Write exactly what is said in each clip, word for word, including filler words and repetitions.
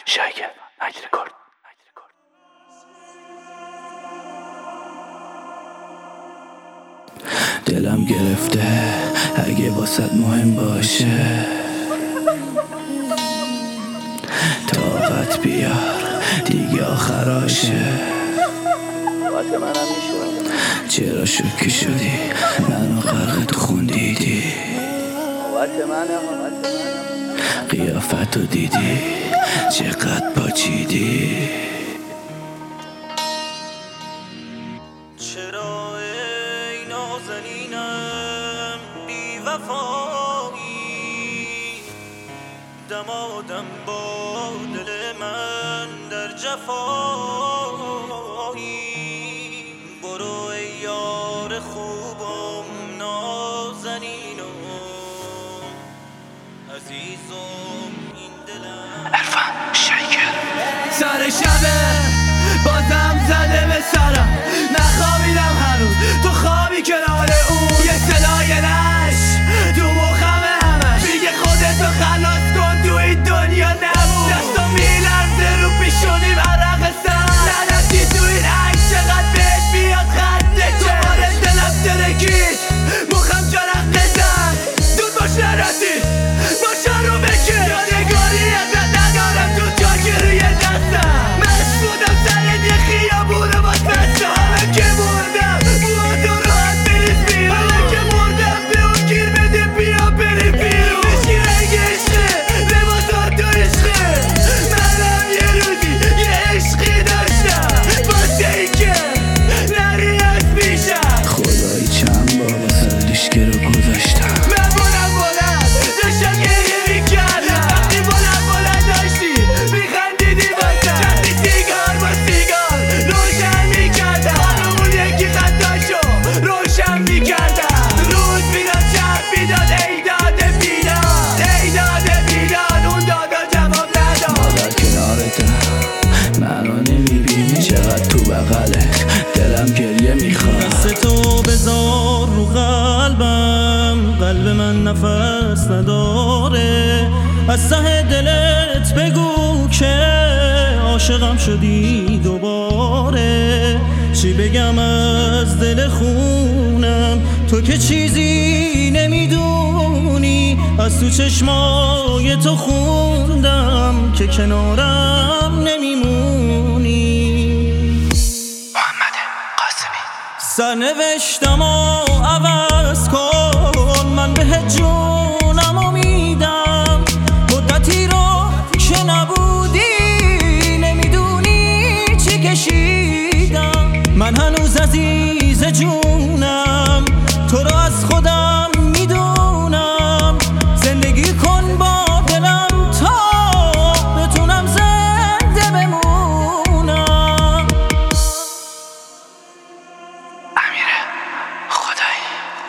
شایگه نجر کرد. دلم گرفته اگه واسط مهم باشه، طاقت بیار دیگه آخراشه. چرا شوکی شدی منو غرق تو خون دیدی، قیافتو دیدی چقدر پاچیدی. چرا ای نازنینم بی وفایی، دمادم با دل من در جفایی. برو ای یار خوبم نازنینم عزیزم این دلم. عرفان شایگر سر شبه بازم زده به سرم، نخوابیدم هنوز تو خوابی کنار اون. یه صدای نش تو مخمه همش میگه خودتو خلاص کن تو این دنیا نمون. دستو میلرزه رو پیشونیم عرق سر، لعنتی تو این عکس چقدر بهت بیاد خنده. دوباره دلم ترکید مخم جرقه زد، دود باش نرسی باشه رو بکن. یادگاری ازت ندارم تو جاکی روی دستم، مسئولم سرت یه خیابونه با دستم. حالا که مردم بوا تو راحت بریز بیرون، حالا که مردم به اون گیر بده بیا بری بیرون. عشقی رنگ عشقه لباسات تو عشقه، منم یه روزی یه عشقی داشتم واسه ای که نری از پیشم. خدایی چند بار واسه لیشگه رو گذاشتم. من بلند بلند داشتم گریه میکردم، وقتی بلند بلند داشتی میخندیدی واسم. چندی سیگار با سیگار روشن میکردم، خانمون یکی خطاشو روشن میکردم. روز میداد شب میداد ای داده بیداد، ای داده بیداد اون دادا جواب نداد. مادر کنارتم منو نمیبینی چقدر تو بغلت دلم گریه میخواد. دست تو بذار رو قلبم، قلب من نفس نداره. از ته دلت بگو که عاشقم شدی دوباره. چی بگم از دل خونم تو که چیزی نمیدونی، از تو چشمای تو خوندم که کنارم نمیمونی. محمد قاسمی سرنوشتم و عوض کن، من بهت جونم و میدم. مدتی رو که نبودی نمیدونی چی کشیدم. من هنوز عزیز جونم تو رو از خودم میدونم. زندگی کن با دلم تا بتونم زنده بمونم. امیره خدایی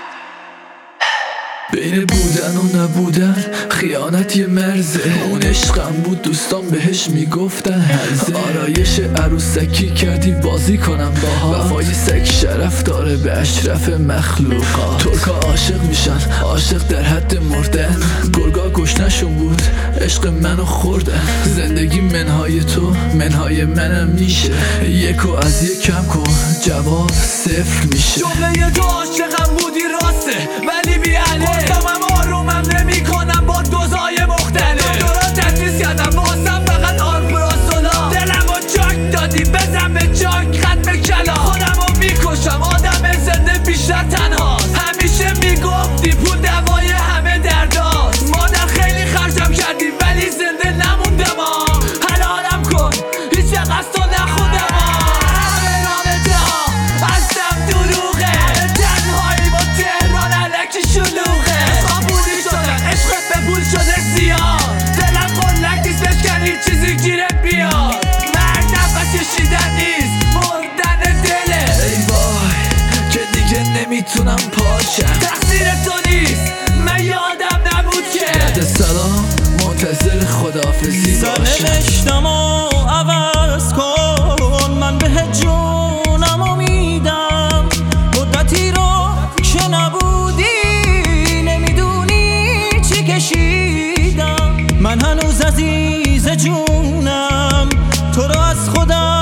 بین بودن و نبودن خیانت یه مرزه. اون عشقم بود دوستان بهش میگفتن هرزه. آرایش عروسکی کردی بازی کنم باها، وفای سگ شرف داره به اشرف مخلوقات. ترکا عاشق میشن عاشق در حد مردن، گرگا گشنشون بود عشق منو خوردن. زندگی منهای تو منهای منم میشه، یکو از یک کم کن جواب صفر میشه. جمله تو عاشقم بودی راسته ولی بیاله، خودمم آرومم نمی کنم با دوزای مختلف. دکترا تدریس کردم واسم فقط آرپراسولا، دلم و چاک دادی بزن به چاک ختم کلا. خودم رو میکشم آدم زنده بیشتر تنهاست، همیشه میگفتی پول دوای همه درداست. مادر خیلی خرجم کردی ولی زنده نموندم ها. حلالم کن هیچ از تو نخوندم ها. همه رابطه ها هستم دروغه، تنهایی با تهران علکی شلوغه. قبولی شدن عشقت به پول شده زیاد، دلم خلک نیست بشکن هیچ چیزی گیرت بیاد. مرگ نفس کشیدن نیست مردن دله. ای وای که دیگه نمیتونم پاشم، تقصیر تو نیست من یادم نبود که. بعد سلام منتظر خداحافظی باشم. سرنوشتم و عوض کن، من بهت جونم و میدم. مدتی رو که نبودی نمیدونی چی کشیدم. من هنوز عزیز جونم، تو رو از خودم